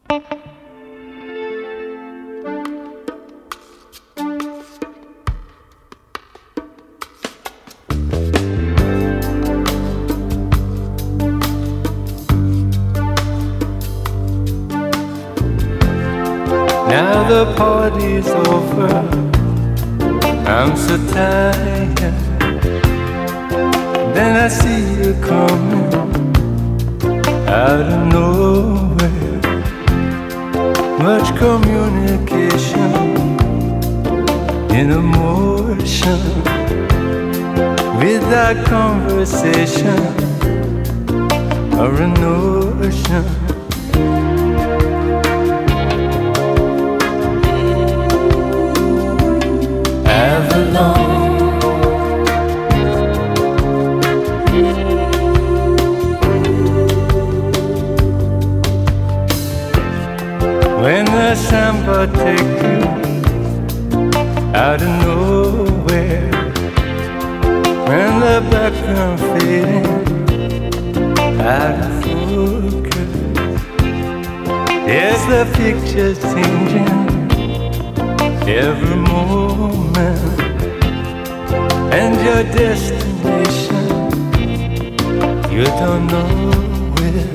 Now the party's over, I'm so tired. Then I see you coming out of nowhere. Much communication in emotion, without conversation or a notion. When the samba take you out of nowhere, when the background fading out of focus, there's the pictures changing every moment, and your destination you don't know where.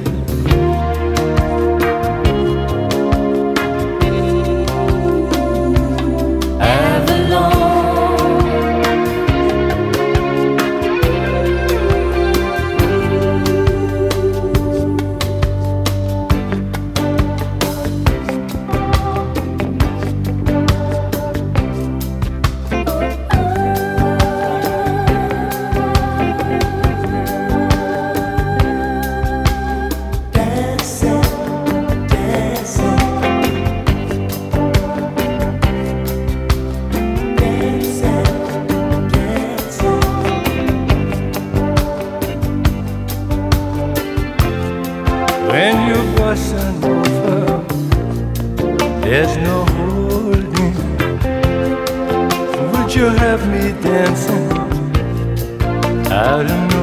When you bustin' over, there's no holding. Would you have me dancing out of